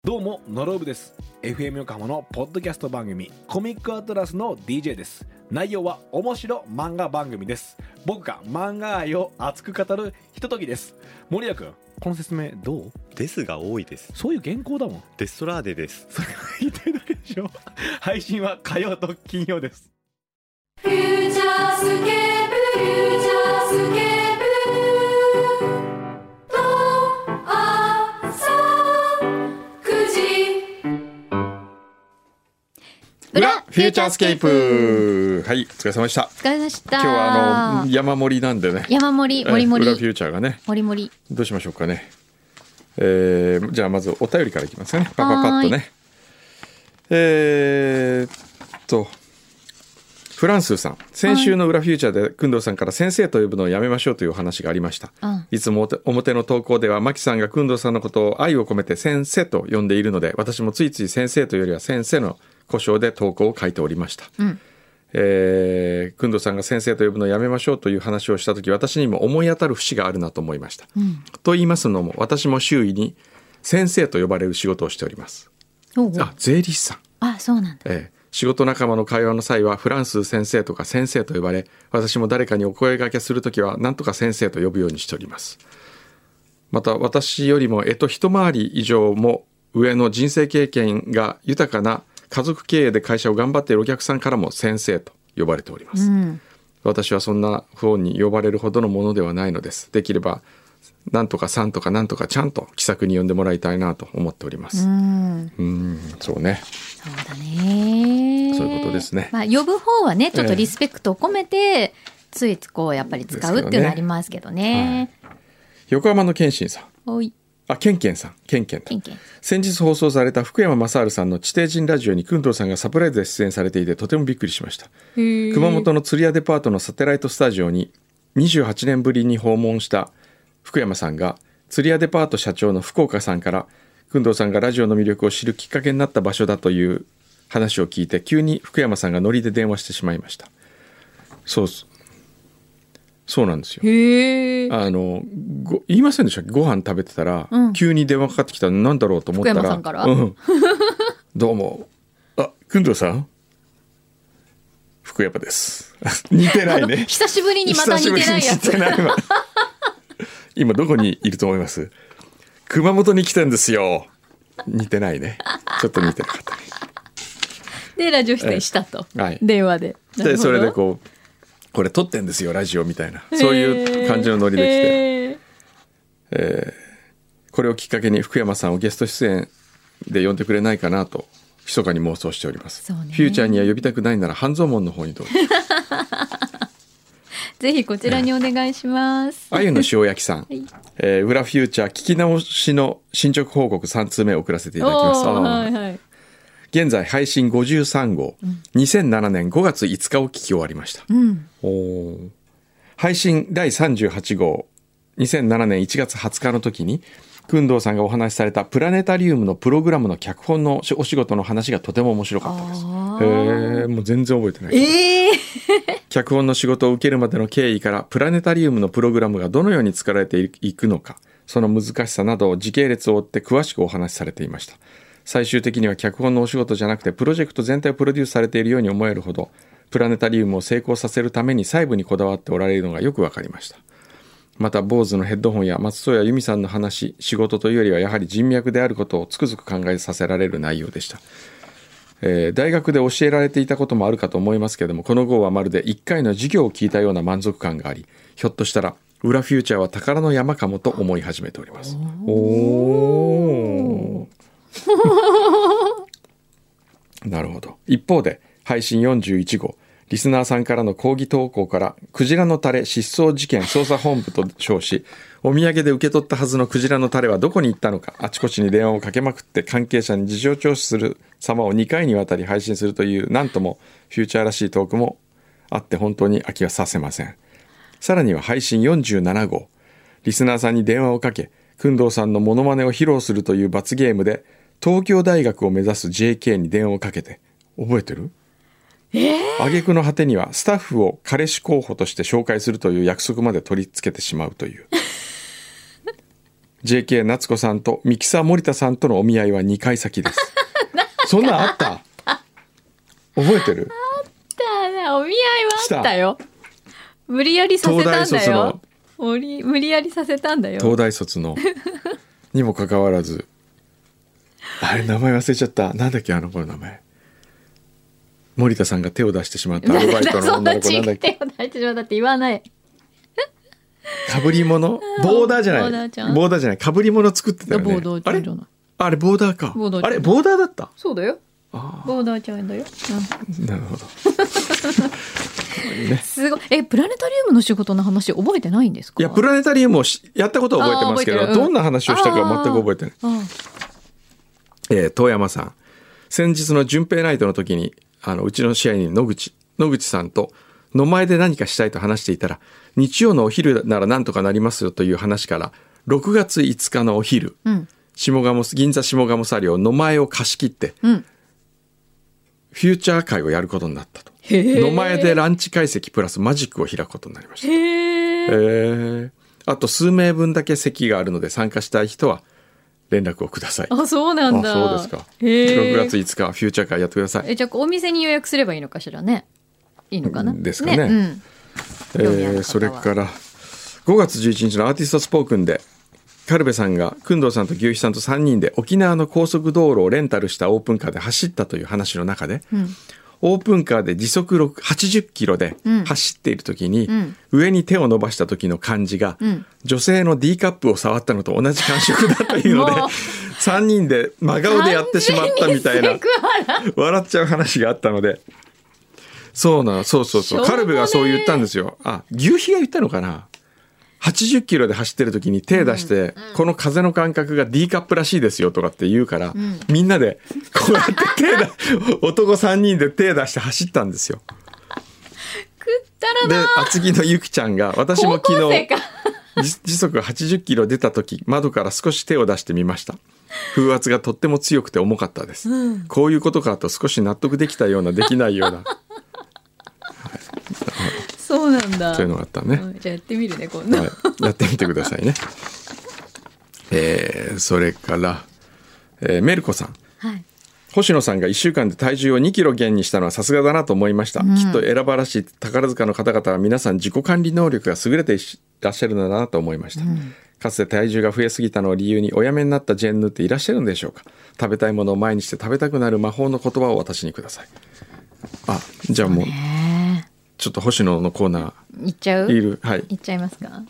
どうもノロブです。 FM 横浜のポッドキャスト番組コミックアトラスの DJ です。内容は面白漫画番組です。僕が漫画愛を熱く語るひとときです。森谷君、この説明どう？ ですが多いです。 そういう原稿だもん。 デストラーデです。 それが言いたいだけでしょ。配信は火曜と金曜です。 フューチャースケープ、フューチャースケープと朝9時裏フューチャースケープ。はい、お疲れ様でした。 お疲れ様でした。 今日は山盛りなんでね。 山盛り、盛り盛り。 裏フューチャーがね。 盛り盛り。 どうしましょうかね。じゃあまずお便りからいきますかね。パパパッとね。フランスさん、先週の裏フューチャーで工藤さんから先生と呼ぶのをやめましょうというお話がありました。いつも表の投稿ではマキさんが工藤さんのことを愛を込めて先生と呼んでいるので、私もついつい先生というよりは先生の呼称で投稿を書いておりました。工藤さんが先生と呼ぶのをやめましょうという話をしたとき、私にも思い当たる節があるなと思いました。と言いますのも、私も周囲に先生と呼ばれる仕事をしております。税理士さん。 そうなんだ。 仕事仲間の会話の際はフランス先生とか先生と呼ばれ、私も誰かにお声掛けするときは何とか先生と呼ぶようにしております。また私よりも一回り以上も上の人生経験が豊かな家族経営で会社を頑張っているお客さんからも先生と呼ばれております。私はそんな風に呼ばれるほどのものではないのです。できればなんとかさんとかなんとかちゃんと気さくに呼んでもらいたいなと思っております。そうね。 そうだね。 そういうことですね。 呼ぶ方はね、ちょっとリスペクトを込めて、ついこうやっぱり使うっていうのはありますけどね。 横浜の健信さん。ケンケンさん。ケンケンと。先日放送された福山雅治さんの地底人ラジオに工藤さんがサプライズで出演されていて、とてもびっくりしました。熊本の釣り屋デパートのサテライトスタジオに28年ぶりに訪問した福山さんが、釣り屋デパート社長の福岡さんから工藤さんがラジオの魅力を知るきっかけになった場所だという話を聞いて、急に福山さんがノリで電話してしまいました。そうなんですよ。言いませんでしたっけ？ご飯食べてたら、急に電話かかってきたら何だろうと思ったら、 福山さんから、 どうも、工藤さん、福山です。似てないね。 久しぶりにまた似てないやつ。 今どこにいると思います？熊本に来てんですよ。似てないね。ちょっと似てなかったね。 でラジオ出演したと、電話で。 でそれでこれ撮ってんですよラジオみたいな、そういう感じのノリで来て、これをきっかけに福山さんをゲスト出演で呼んでくれないかなと密かに妄想しております。フューチャーには呼びたくないなら半蔵門の方にどうぞ。 ぜひこちらにお願いします。 あゆの塩焼きさん、裏フューチャー聞き直しの進捗報告3通目を送らせていただきます。現在配信53号、2007年5月5日を聞き終わりました。配信第38号、2007年1月20日の時に工藤さんがお話しされたプラネタリウムのプログラムの脚本のお仕事の話がとても面白かったです。もう全然覚えてない。脚本の仕事を受けるまでの経緯からプラネタリウムのプログラムがどのように作られていくのか、その難しさなどを時系列を追って詳しくお話しされていました。最終的には脚本のお仕事じゃなくてプロジェクト全体をプロデュースされているように思えるほど、プラネタリウムを成功させるために細部にこだわっておられるのがよくわかりました。また坊主のヘッドホンや松任谷由実さんの話、仕事というよりはやはり人脈であることをつくづく考えさせられる内容でした。大学で教えられていたこともあるかと思いますけれども、この号はまるで1回の授業を聞いたような満足感があり、ひょっとしたら裏フューチャーは宝の山かもと思い始めております。なるほど。一方で配信41号、リスナーさんからの抗議投稿から、クジラのタレ失踪事件捜査本部と称し、お土産で受け取ったはずのクジラのタレはどこに行ったのか、あちこちに電話をかけまくって関係者に事情聴取する様を2回にわたり配信するという、なんともフューチャーらしいトークもあって本当に飽きはさせません。さらには配信47号、リスナーさんに電話をかけ、工藤さんのモノマネを披露するという罰ゲームで東京大学を目指す JK に電話をかけて、覚えてる？挙句の果てにはスタッフを彼氏候補として紹介するという約束まで取り付けてしまうという JK 夏子さんとミキサー森田さんとのお見合いは2回先ですそんなんあった覚えてる？ お見合いはあったよ。無理やりさせたんだよ。無理やりさせたんだよ。 東大卒のにもかかわらずあれ名前忘れちゃった。なんだっけあの子の名前。森田さんが手を出してしまったアルバイトの女の子なんだっけ。 手を出してしまったって言わない。 かぶり物ボーダーじゃない。ボーダーじゃない。かぶり物作ってたよね。 ボーダーちゃんじゃない。 あれボーダーか。 ボーダーちゃん。 あれボーダーだった。 そうだよ。ボーダーちゃんだよ。 なるほど。 すごい。プラネタリウムの仕事の話覚えてないんですか？ いやプラネタリウムをやったことは覚えてますけど、どんな話をしたか全く覚えてない。遠山さん、先日の順平ナイトの時にうちの試合に野口さんと野前で何かしたいと話していたら、日曜のお昼ならなんとかなりますよという話から6月5日のお昼、銀座下鴨サリオ野前を貸し切って、フューチャー会をやることになったと。野前でランチ会席プラスマジックを開くことになりました。あと数名分だけ席があるので参加したい人は連絡をください。 あ、そうなんだ。 そうですか。6月5日フューチャー会やってください。 じゃあお店に予約すればいいのかしらね。いいのかなですかね。それから5月11日のアーティストスポークンでカルベさんが工藤さんと牛肥さんと3人で沖縄の高速道路をレンタルしたオープンカーで走ったという話の中で、オープンカーで時速80キロで走っている時に、上に手を伸ばした時の感じが、女性の D カップを触ったのと同じ感触だというので3人で真顔でやってしまったみたいな笑っちゃう話があったので、そうカルベがそう言ったんですよ。牛肥が言ったのかな。80キロで走ってる時に手出して、この風の感覚が D カップらしいですよとかって言うから、みんなでこうやって男3人で手出して走ったんですよ。で厚木のゆきちゃんが、私も昨日時速80キロ出た時窓から少し手を出してみました。風圧がとっても強くて重かったです、こういうことかと少し納得できたようなできないようなそうなんだ。 そういうのがあったね。 じゃあやってみるね今度、 やってみてくださいね。それから、メルコさん、星野さんが1週間で体重を2キロ減にしたのはさすがだなと思いました、きっと選ばらしい宝塚の方々は皆さん自己管理能力が優れていらっしゃるのだなと思いました、かつて体重が増えすぎたのを理由にお辞めになったジェンヌっていらっしゃるんでしょうか。食べたいものを前にして食べたくなる魔法の言葉を私にください。じゃあもうちょっと星野のコーナーいっちゃう？ いっちゃいますか？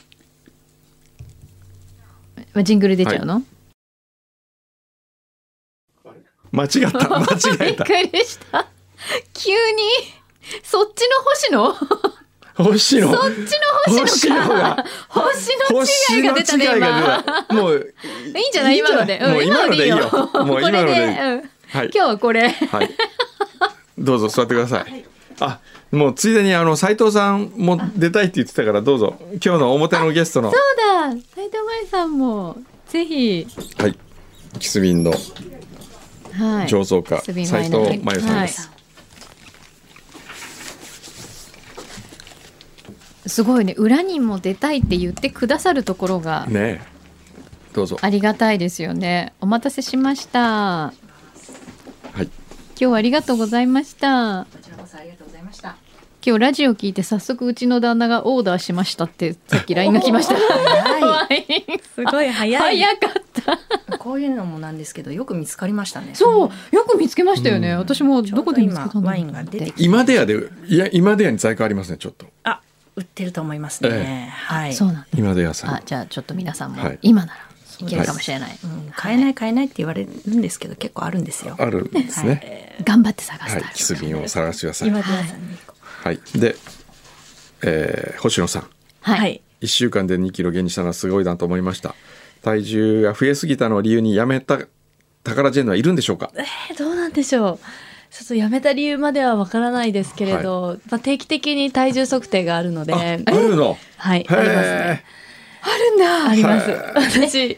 ジングル出ちゃうの？ 間違えた。 びっくりした。急にそっちの星野そっちの星野か。星の違いが出たね今。もういいんじゃない？今ので。 もう今のでいいよ。もう今ので。 今日はこれ。 どうぞ座ってください。もうついでに斉藤さんも出たいって言ってたからどうぞ。今日の表のゲストの。 そうだ。斉藤真由さんもぜひ。 キスビンの醸造家、斉藤真由さんです。 すごいね。裏にも出たいって言ってくださるところがね。どうぞ。 ありがたいですよね。お待たせしました。今日はありがとうございました。こちらこそありがとうございました。今日ラジオ聞いて早速うちの旦那がオーダーしましたってさっき LINE が来ました。 すごい早かった。 こういうのもなんですけどよく見つかりましたね。 そうよく見つけましたよね。私もどこで見つけたの？ ワインが出てきて今出屋に在庫ありますね。ちょっと売ってると思いますね。 そうなんだ。 今出屋さん。 じゃあちょっと皆さんも今ならいけるかもしれない。 買えないって言われるんですけど結構あるんですよ。 あるんですね。 頑張って探して。 キスビンを探してください。 今出屋さんに。 で、星野さん。1週間で2キロ減にしたのはすごいなと思いました。体重が増えすぎたのを理由にやめた宝ジェンヌはいるんでしょうか？ どうなんでしょう。ちょっとやめた理由まではわからないですけれど、定期的に体重測定があるので。あるの？ ありますね。 あるんだ。 あります。私、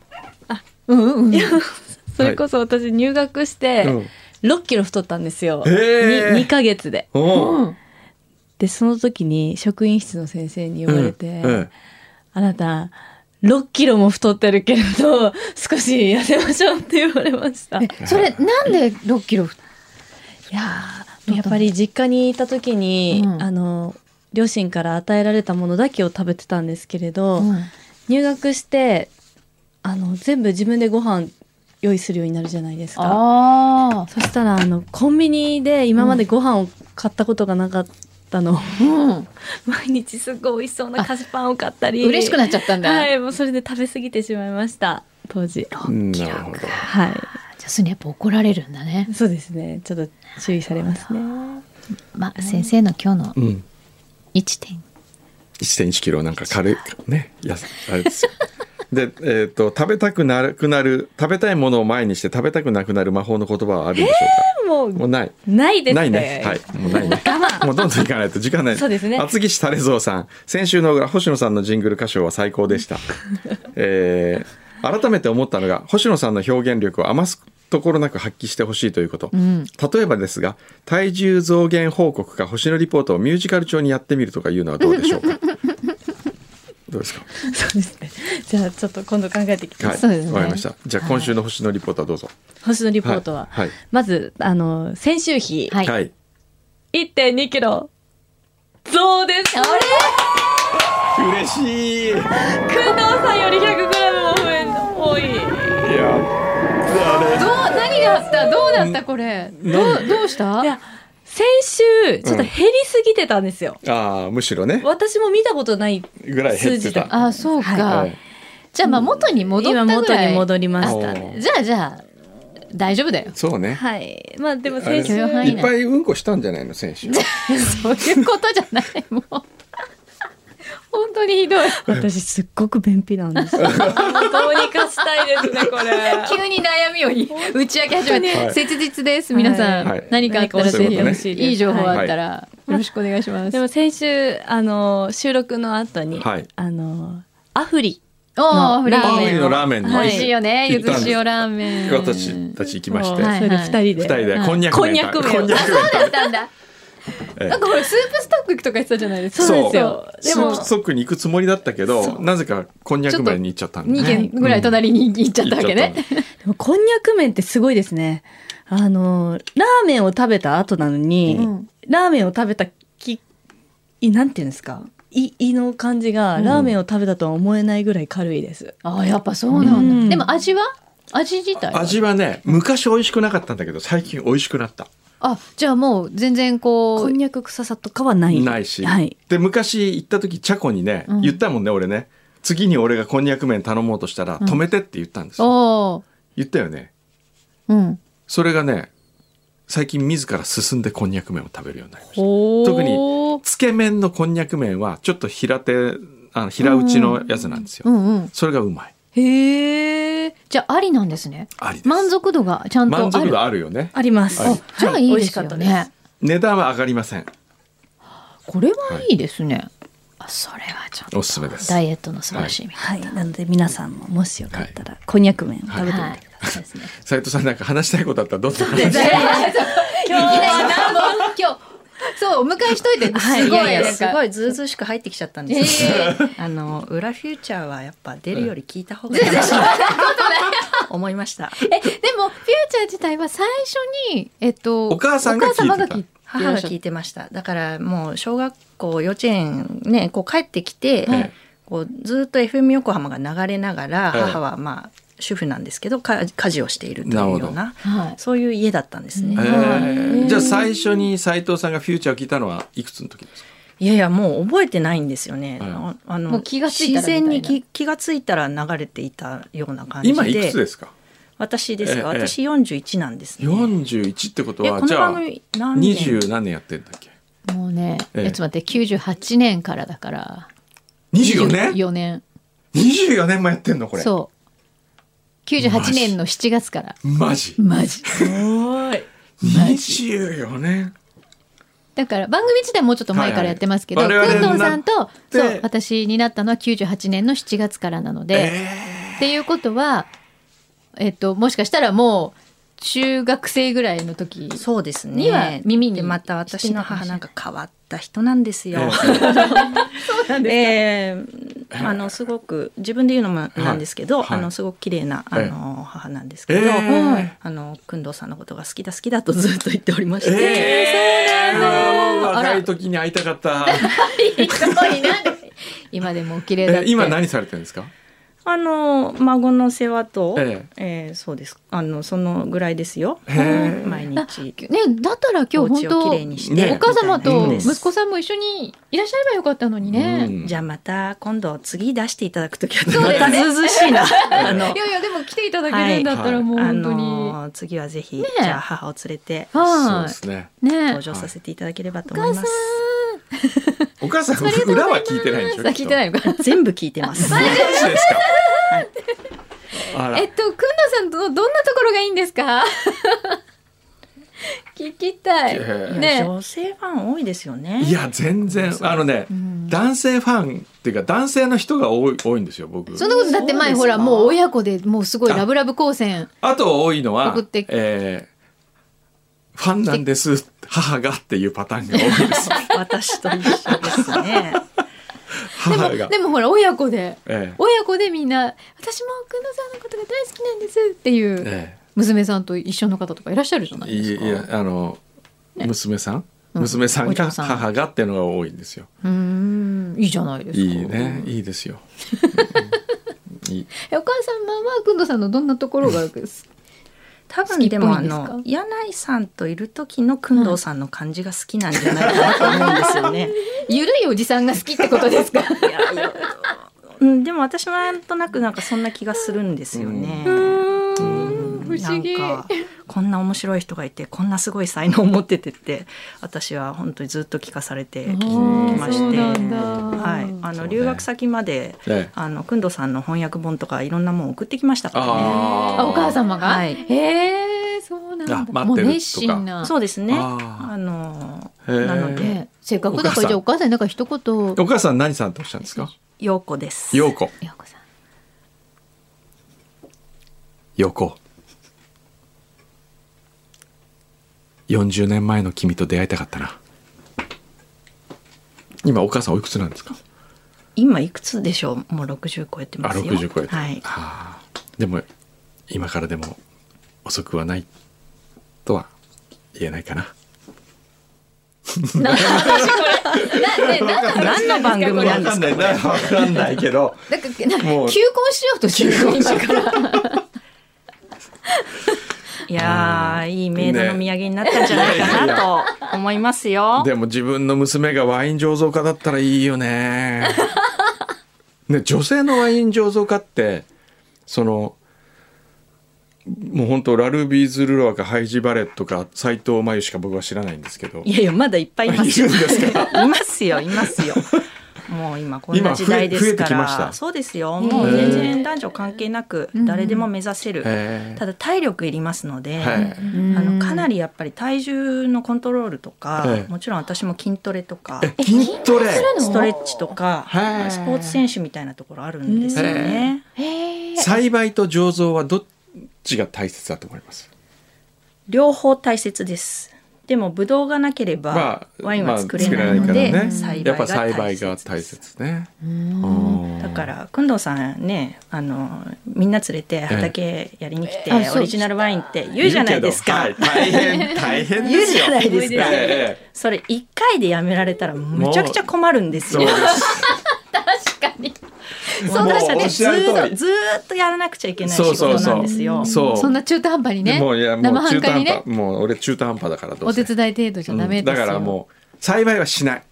それこそ私入学して6キロ太ったんですよ。2ヶ月で。でその時に職員室の先生に言われて、あなた 6キロも太ってるけれど少し痩せましょうって言われました。 それなんで6キロ？ いやっぱり実家にいた時に、両親から与えられたものだけを食べてたんですけれど、入学して全部自分でご飯用意するようになるじゃないですか。そしたらコンビニで今までご飯を買ったことがなかったの、毎日すごい美味しそうな菓子パンを買ったり嬉しくなっちゃったんだ。 はい、もうそれで食べ過ぎてしまいました当時。 なるほど。 はい。 じゃあそれやっぱ怒られるんだね。 そうですね、ちょっと注意されますね。 まあ先生の今日の 1.1 キロなんか軽いね、あれですよ。で、食べたくなくなる、食べたいものを前にして食べたくなくなる魔法の言葉はあるんでしょうか。もうないですね。 ないね。はい、もうないね。もうどんどんいかないと時間ない。 そうですね。 厚木市タレゾウさん、先週の星野さんのジングル歌唱は最高でした。改めて思ったのが、星野さんの表現力を余すところなく発揮してほしいということ、例えばですが、体重増減報告か星野リポートをミュージカル調にやってみるとかいうのはどうでしょうか。どうですか。 そうですね。じゃあちょっと今度考えてきて。 はい、わかりました。じゃあ今週の星野リポートはどうぞ。 星野リポートは、まず先週比、1.2 キロ増です。 嬉しい。 工藤さんより100グラムも多い。 いや、 何があった？どうだったこれ？どうした？ いや、先週ちょっと減りすぎてたんですよ。 むしろね。 私も見たことないぐらい減ってた。 そうか。じゃあ元に戻ったぐらい。 今元に戻りましたね。 じゃあ大丈夫だよ。 そうね。 はい。まあでも先週いっぱいうんこしたんじゃないの先週。 そういうことじゃないもう。本当にひどい。 私すっごく便秘なんですよ。どうにかしたいですねこれ。 急に悩みを打ち明け始めて、切実です。皆さん、何かあったらぜひいい情報あったらよろしくお願いします。 でも先週収録の後にアフリのラーメン美味しいよね。ゆず塩ラーメン。 私たち行きまして、 それで2人でこんにゃく麺。 そうだったんだ。なんかこれスープストック行くとか言ってたじゃないですか。 そうですよ。 でもスープストックに行くつもりだったけど、なぜかこんにゃく麺に行っちゃったんで、 2軒ぐらい隣に行っちゃったわけね。 でもこんにゃく麺ってすごいですね。ラーメンを食べた後なのに、ラーメンを食べたなんていうんですか、胃の感じがラーメンを食べたとは思えないぐらい軽いです。 やっぱそうなんだ。でも味自体味はね、昔美味しくなかったんだけど最近美味しくなった。 じゃあもう全然こんにゃく臭さとかはないし、で昔行った時チャコにね、言ったもんね、俺ね、次に俺がこんにゃく麺頼もうとしたら、止めてって言ったんですよ。言ったよね。それがね、最近自ら進んでこんにゃく麺を食べるようになりました。特につけ麺のこんにゃく麺はちょっと平打ちのやつなんですよ。それがうまい。 へえ。じゃあありなんですね。 ありです。 満足度がちゃんとある。 満足度あるよね。 あります。 じゃあいいですよね。 値段は上がりません。 これはいいですね。それはちょっとおすすめです。 ダイエットの素晴らしい。 なので皆さんももしよかったらこんにゃく麺食べてみてください。 斉藤さんなんか話したいことあったらどうぞ。 今日そうお迎えしといて、 すごいずうずうしく入ってきちゃったんですよ。裏フューチャーはやっぱ出るより聞いた方がいいなと思いました。 でもフューチャー自体は最初にお母さんが聞いてた。 母が聞いてました。だからもう小学校幼稚園ね、こう帰ってきて、こうずっと FM 横浜が流れながら、母はまあ主婦なんですけど家事をしているというような、そういう家だったんですね。 じゃあ最初に斉藤さんがフューチャーを聞いたのはいくつの時ですか。 いやいやもう覚えてないんですよね。 もう気がついたら自然に気がついたら流れていたような感じで。 今いくつですか。 私ですか。私41なんですね。 41ってことはじゃあ20何年やってんだっけ。 もうね、ちょっと待って98年からだから 24年 4年 24年もやってんのこれ。 そう98年の7月から。 マジすごい。 24年だから番組自体もうちょっと前からやってますけど、工藤さんとそう私になったのは98年の7月からなので、っていうことはもしかしたらもう中学生ぐらいの時そうですね。 には耳にでまた私の母なんか変わった人なんですよ。すごく自分で言うのもなんですけど、すごく綺麗な母なんですけど、工藤さんのことが好きだとずっと言っておりまして、 若い時に会いたかった。 今でもお綺麗だって。 今何されてるんですか？ 孫の世話と、そうです。そのぐらいですよ。毎日。 ね、だったら今日本当お家をきれいにしてお母様と息子さんも一緒にいらっしゃればよかったのにね。 じゃあまた今度次出していただくときはまたずうずうしいな。いやいやでも来ていただけるんだったらもう本当に。 次はぜひじゃあ母を連れてそうですね。 登場させていただければと思います。 お母さん裏は聞いてないんでしょ？ 聞いてないのか。 全部聞いてます。 マジですか？ くんのさんどんなところがいいんですか？聞きたい。 ね、女性ファン多いですよね。 いや全然男性ファンっていうか男性の人が多いんですよ僕。 そんなことだって前ほらもう親子でもうすごいラブラブ光線。 あと多いのはファンなんです母がっていうパターンが多いです。 私と一緒ですね。 でもほら親子でみんな私もくんのさんのことが大好きなんですっていう娘さんと一緒の方とかいらっしゃるじゃないですか。 いや娘さんが母がっていうのが多いんですよ。 いいじゃないですか。 いいね、いいですよ。 お母様はくんのさんのどんなところが多分でも柳井さんといる時の工藤さんの感じが好きなんじゃないかなと思うんですよね。 ゆるいおじさんが好きってことですか？いやでも私はなんとなくそんな気がするんですよね。 不思議。 なんかこんな面白い人がいてこんなすごい才能を持っててって私は本当にずっと聞かされてきまして、留学先まで工藤さんの翻訳本とかいろんなもん送ってきましたからね。 お母様が、 はい、 そうなんだ。もう熱心な。 そうですね。なのでせっかくだからじゃあお母さんなんか一言。 お母さん何さんとおっしゃるんですか？ 陽子です。 陽子さん。 陽子。40年前の君と出会いたかったな。今お母さんおいくつなんですか？ 今いくつでしょう？もう60超えてますよ。 60超えて。 はい。 でも今からでも遅くはないとは言えないかな。 何の番組なんですか？ わかんないけど。 もう求婚しようとしてる今から。 いやいいメイドの土産になったんじゃないかなと思いますよ。 でも自分の娘がワイン醸造家だったらいいよね。女性のワイン醸造家ってもう本当ラルビーズ・ルロワかハイジ・バレットか斉藤真由しか僕は知らないんですけど。 いやいやまだいっぱいいますよ。 いるんですか？ いますよ。もう今こんな時代ですから。そうですよ。もう全然男女関係なく誰でも目指せる。ただ体力いりますので、かなりやっぱり体重のコントロールとか、もちろん私も筋トレとか、 筋トレ、 ストレッチとか、スポーツ選手みたいなところあるんですよね。 栽培と醸造はどっちが大切だと思います？ 両方大切です。でもブドウがなければワインは作れないので、 やっぱ栽培が大切ね。 だから工藤さんねみんな連れて畑やりに来てオリジナルワインって言うじゃないですか。 大変ですよ。 言うじゃないですか。それ1回でやめられたらむちゃくちゃ困るんですよ。 確かに。 そうだね。ずーっとやらなくちゃいけない仕事なんですよ。 そんな中途半端にね。 生半可にね。もう俺中途半端だからどうせ。 お手伝い程度じゃダメですよ。 だからもう栽培はしない。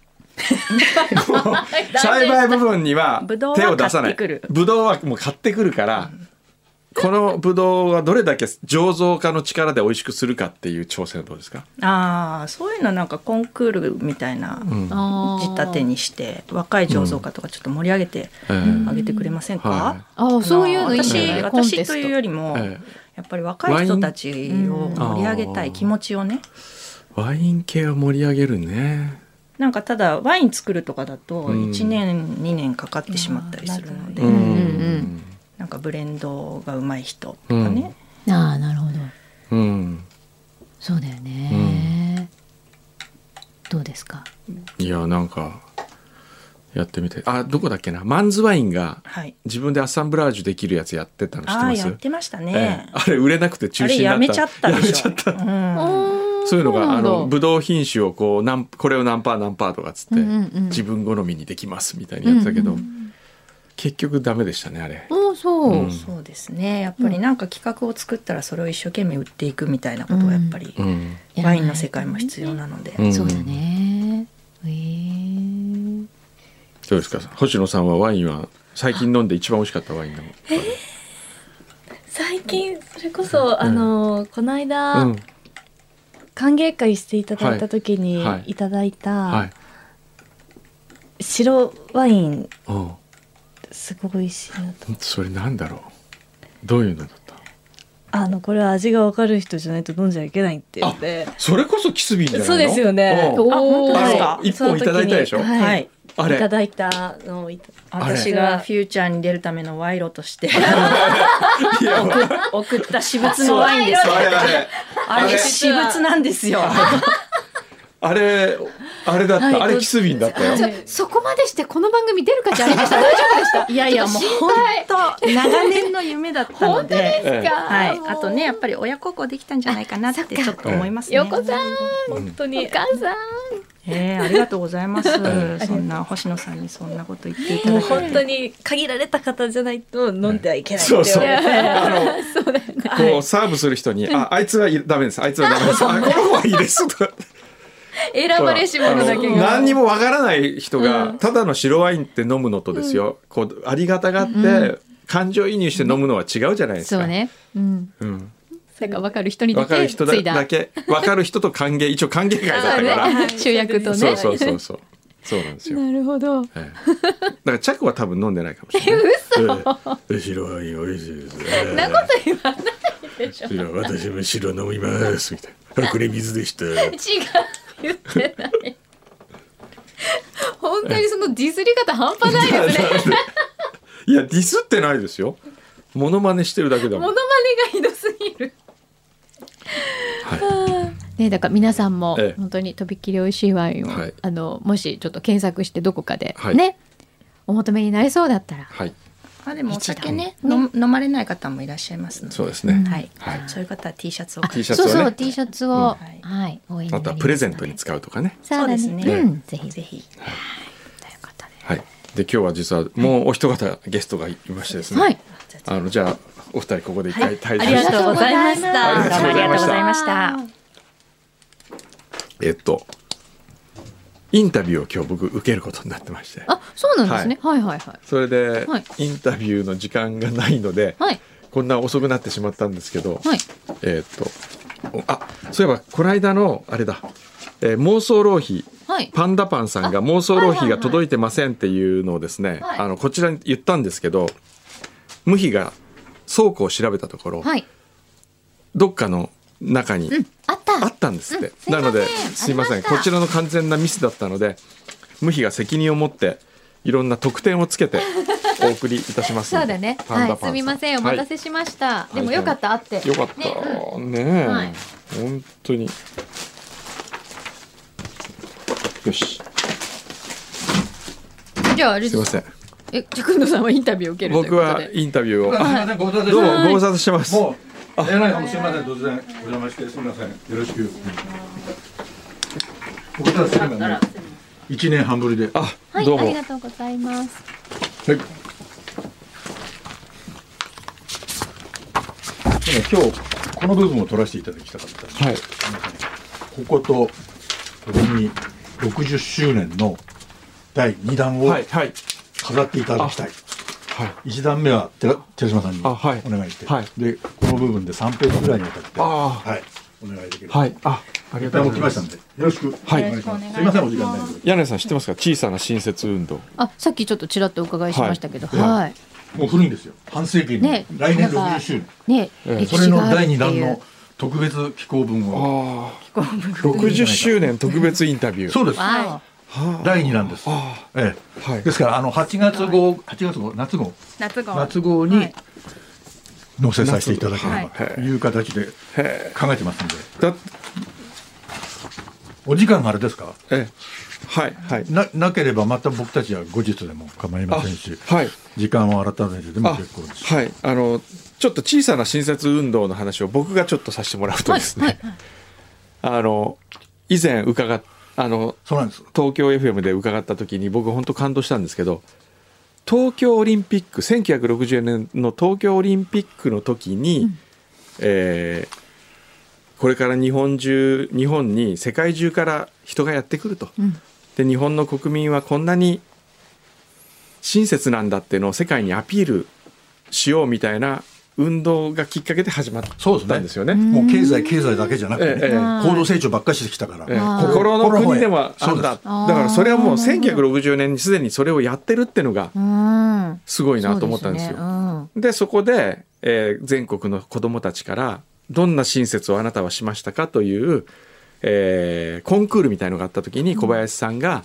栽培部分には手を出さない。ブドウはもう買ってくるから。このブドウはどれだけ醸造家の力で美味しくするかっていう挑戦はどうですか？ そういうのなんかコンクールみたいな仕立てにして若い醸造家とかちょっと盛り上げてあげてくれませんか？ そういうの私というよりもやっぱり若い人たちを盛り上げたい気持ちをね。 ワイン系を盛り上げるね。 なんかただワイン作るとかだと1年2年かかってしまったりするので。なんかブレンドが上手い人とかね、 なるほど。 うん、 そうだよね、どうですか？ いやなんかやってみて、どこだっけな、マンズワインが自分でアッサンブラージュできるやつやってたの知ってます？ やってましたね、 あれ売れなくて中止になった。 あれやめちゃったでしょ。 やめちゃった、そういうのがブドウ品種をこれを何パー何パーとかつって、自分好みにできますみたいにやってたけど、結局ダメでしたねあれ。 そうですね、やっぱりなんか企画を作ったらそれを一生懸命売っていくみたいなことはやっぱり、ワインの世界も必要なので、 そうだね。 どうですか星野さんは？ワインは最近飲んで一番美味しかったワインの最近それこそこの間、歓迎会していただいた時にいただいた白ワイン、すごい美味しいなと。 それなんだろう、どういうのだった？ これは味が分かる人じゃないと飲んじゃいけないって言って。 それこそキスビンじゃないの？ そうですよね。 本当ですか？ 一本いただいたでしょ？ はい、 あれいただいたのを私がフューチャーに出るための賄賂として送った私物のワインです。あれ私物なんですよ。 あれだった、あれキスビンだったよ。 そこまでしてこの番組出る価値ありました？大丈夫でした？ いやいや、もう本当長年の夢だったので。 本当ですか？ はい。あとね、やっぱり親孝行できたんじゃないかなってちょっと思いますね。 横さん、 本当にお母さん。 ありがとうございます。そんな星野さんにそんなこと言っていただいて、 本当に限られた方じゃないと飲んではいけないって言われて、 そうだよね。 こうサーブする人に、あいつはダメです、あいつはダメです、この子はいいですとか。 選ばれし者だけが何にもわからない人がただの白ワインって飲むのとですよ、こうありがたがって感情移入して飲むのは違うじゃないですか。 そうね。それが分かる人にだけついだ。 分かる人と歓迎、一応歓迎会だったから。 主役とね。 そうなんですよ。 なるほど。 だからチャコは多分飲んでないかもしれない。嘘。白ワイン美味しいです。 そんなこと言わないでしょ。 私も白飲みますみたいな。これ水でした。 違う、言ってない。本当にそのディスり方半端ないですね。 いやディスってないですよ。モノマネしてるだけだもん。 モノマネがひどすぎる。ね、だから皆さんも本当にとびっきり美味しいワインを、もしちょっと検索してどこかでね、お求めになりそうだったら、 でもお酒ね飲まれない方もいらっしゃいますので、 そうですね。 そういう方は T シャツを、 T シャツを、 あとはプレゼントに使うとかね。 そうですね。 ぜひぜひ。 で今日は実はもうお一方ゲストがいましてですね。じゃあお二人ここで一回退場して。 ありがとうございました。 どうもありがとうございました。 インタビューを今日僕受けることになってまして。 そうなんですね。 それでインタビューの時間がないので、こんな遅くなってしまったんですけど、そういえばこの間のあれだ、妄想浪費、パンダパンさんが妄想浪費が届いてませんっていうのをですね、こちらに言ったんですけど、無比が倉庫を調べたところ、どっかの中にあったんですって。なのですいません、こちらの完全なミスだったので、無比が責任を持っていろんな特典をつけてお送りいたしますので。 そうだね。すみません、お待たせしました。でもよかった、あって。 よかったね。本当に。よし。 じゃあすいません。 じゃあくんどさんはインタビューを受けるということで。 僕はインタビューを。どうもご無沙汰してます。 もうすみません、突然お邪魔してすみません。よろしく。お答えすればね、1年半ぶりで。 どうも。 ありがとうございます。 はい。今日この部分を取らせていただきたかった。 はい。 こことここに60周年の第2弾を飾っていただきたい。1段目は寺島さんにお願いして、でこの部分で3ページぐらいにわたってお願いできる。ありがとうございます。来ましたんでよろしくお願いします。すみませんお時間ないので。 柳さん知ってますか、小さな新設運動。 さっきちょっとちらっとお伺いしましたけど、 もう古いんですよ。半世紀に来年60周年。それの第2弾の特別寄稿文を。 60周年特別インタビュー。 そうです。第2弾です。ですから8月号夏号に納税させていただければという形で考えてますんで。お時間があれですか？ はいはい、 なければまた僕たちは後日でも構いませんし、はい、時間を改めてでも結構ですし、 はい、ちょっと小さな新設運動の話を僕がちょっとさせてもらうとですね、以前伺っそうなんです。 東京 FM で伺った時に僕本当感動したんですけど、東京オリンピック1960年の東京オリンピックの時に、これから日本に世界中から人がやってくると、で日本の国民はこんなに親切なんだっていうのを世界にアピールしようみたいな運動がきっかけで始まったんですよね。 もう経済だけじゃなくて、高度成長ばっかりしてきたから、 心の国でもあるんだ。だからそれはもう1960年にすでにそれをやってるっていうのがすごいなと思ったんですよ。でそこで、全国の子どもたちからどんな親切をあなたはしましたかという、コンクールみたいのがあった時に小林さんが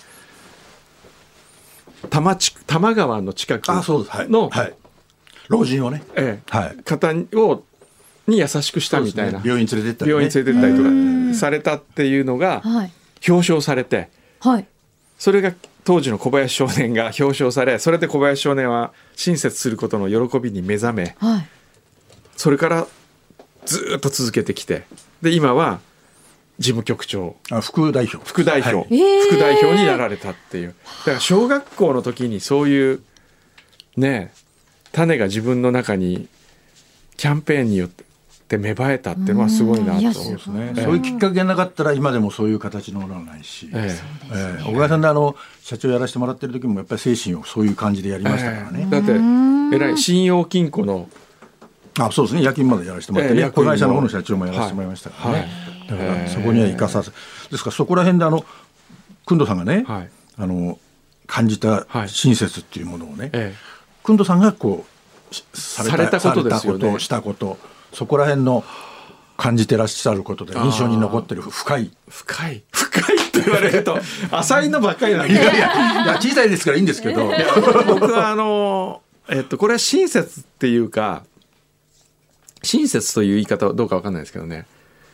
多摩川の近くの老人をね、 方に優しくしたみたいな、 病院連れてったりとかされたっていうのが表彰されて、それが当時の小林少年が表彰され、それで小林少年は親切することの喜びに目覚め、それからずっと続けてきて、で今は事務局長、 副代表になられたっていう。だから小学校の時にそういうね種が自分の中にキャンペーンによって芽生えたっていうのはすごいなと思うんですね。 そういうきっかけがなかったら今でもそういう形のものはないし、小川さんで社長やらせてもらってる時もやっぱり精神をそういう感じでやりましたからね。 だって偉い信用金庫のそうですね、夜勤までやらせてもらってね、子会社の方の社長もやらせてもらいましたからね、だからそこには生かさずですから、そこら辺で工藤さんがね、感じた親切っていうものをね、工藤さんがこうされたことですよね、したこと、そこら辺の感じてらっしゃることで印象に残ってる深いって言われると浅いのばっかりなんで、いや小さいですからいいんですけど、 僕はこれは親切っていうか、親切という言い方はどうか分かんないですけどね、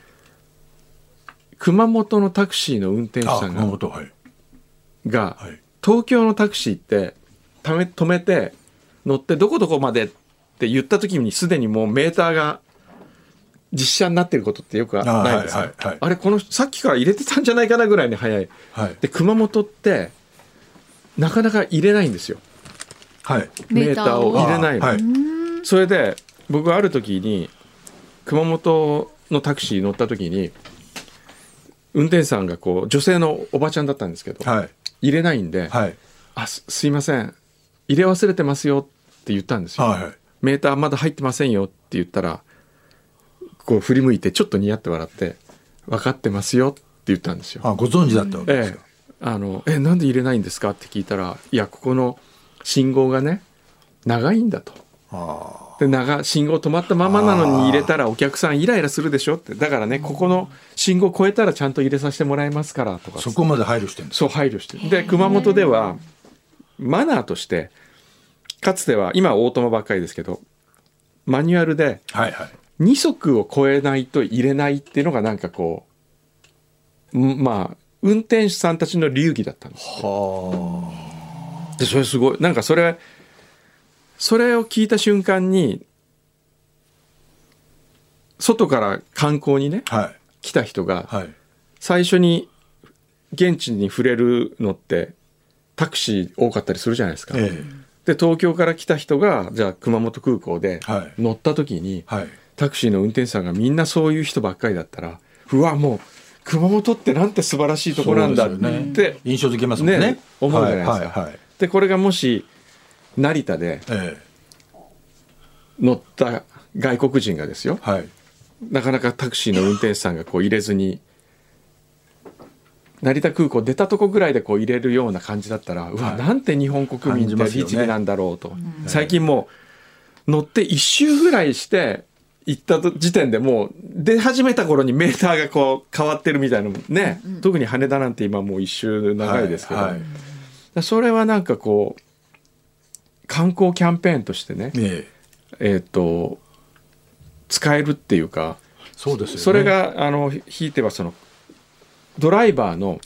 熊本のタクシーの運転手さんが東京のタクシーって止めて乗ってどこどこまでって言った時にすでにもうメーターが実車になってることってよくないですか。あれさっきから入れてたんじゃないかなぐらいに早い、で熊本ってなかなか入れないんですよ、メーターを入れないの、それで僕ある時に熊本のタクシー乗った時に運転手さんが女性のおばちゃんだったんですけど、入れないんで、すいません入れ忘れてますよって言ったんですよ、メーターまだ入ってませんよって言ったら振り向いてちょっとニヤって笑って分かってますよって言ったんですよ。 ご存知だったわけですか。 なんで入れないんですかって聞いたら、いやここの信号がね長いんだと、で信号止まったままなのに入れたらお客さんイライラするでしょって、だからねここの信号越えたらちゃんと入れさせてもらいますからとか、 そこまで配慮してるんです。 そう配慮してる。で熊本ではマナーとしてかつては、今はオートマばっかりですけどマニュアルで2速を超えないと入れないっていうのがなんか運転手さんたちの流儀だったんですで、それすごいなんかそれを聞いた瞬間に外から観光にね、来た人が最初に現地に触れるのってタクシー多かったりするじゃないですか、で東京から来た人がじゃあ熊本空港で乗った時に、タクシーの運転手さんがみんなそういう人ばっかりだったら、うわもう熊本ってなんて素晴らしいところなんだって印象づけますもんね、 思うじゃないですか、でこれがもし成田で乗った外国人がですよ、なかなかタクシーの運転手さんが入れずに成田空港出たとこぐらいで入れるような感じだったら、うわなんて日本国民って律儀なんだろうと、最近もう乗って1周ぐらいして行った時点でもう出始めた頃にメーターが変わってるみたいなね、特に羽田なんて今もう1周長いですけど、それはなんか観光キャンペーンとしてね、 使えるっていうか、 そうですよね。 それがひいてはそのドライバーの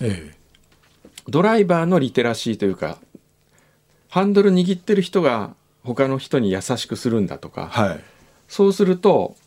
リテラシーというか、ハンドル握ってる人が他の人に優しくするんだとか、 はい、 そうすると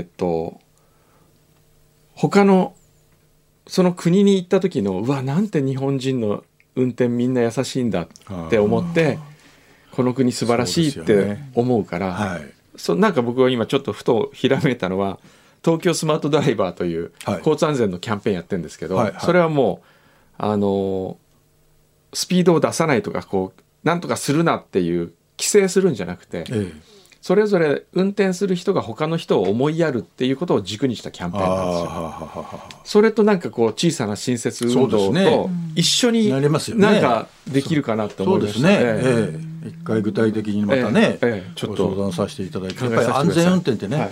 他のその国に行った時のうわなんて日本人の運転みんな優しいんだって思ってこの国素晴らしいって思うから、はい、なんか僕は今ちょっとふとひらめいたのは東京スマートドライバーという交通安全のキャンペーンやってるんですけど、はいはい、それはもうスピードを出さないとかこうなんとかするなっていう規制するんじゃなくて、それぞれ運転する人が他の人を思いやるっていうことを軸にしたキャンペーンなんですよ。それとなんかこう小さな親切運動と一緒になんかできるかなと思いましたね。 一回具体的にまたね、ちょっと相談させていただいて、やっぱり安全運転ってね、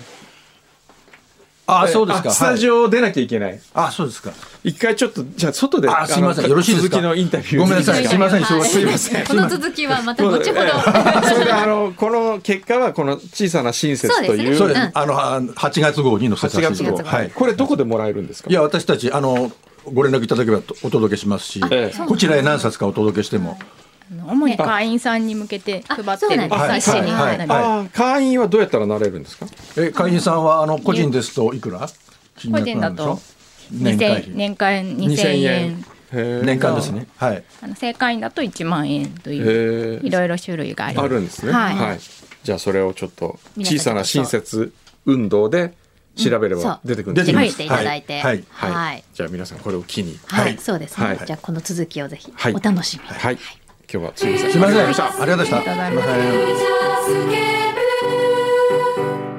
そうですか。 スタジオ出なきゃいけない。 そうですか。 一回ちょっとじゃあ外ですいません、よろしいですか。 続きのインタビュー。 ごめんなさい、すいません、すいません。 この続きはまた後ほど。それでこの結果はこの小さな親切という。 そうです。8月号に載せさせていただきます。はい。 これどこでもらえるんですか。 いや、私たちご連絡いただければお届けしますし、こちらへ何冊かお届けしても。 主に会員さんに向けて配ってる冊子になります。 会員はどうやったらなれるんですか。 会員さんは個人ですといくら？ 個人だと年間2000円。 年間ですね。はい。 正会員だと1万円といういろいろ種類があるんですね。はい。じゃあそれをちょっと小さな親切運動で調べれば出てくるんですね。 出ていただいて。はい。 じゃあ皆さんこれを機に。 はい。そうですね。じゃあこの続きをぜひお楽しみに。 はい。今日はすみません。 すみません。ありがとうございました。 ありがとうございました。